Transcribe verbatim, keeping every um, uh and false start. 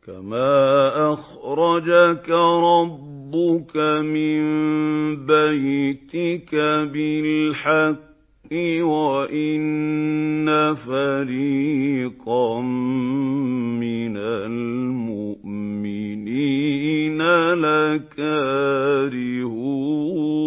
كَمَا أَخْرَجَكَ رَبُّكَ مِن بَيْتِكَ بِالْحَقِّ وَإِنَّ فَرِيقًا مِّنَ الْمُؤْمِنِينَ لَكَارِهُونَ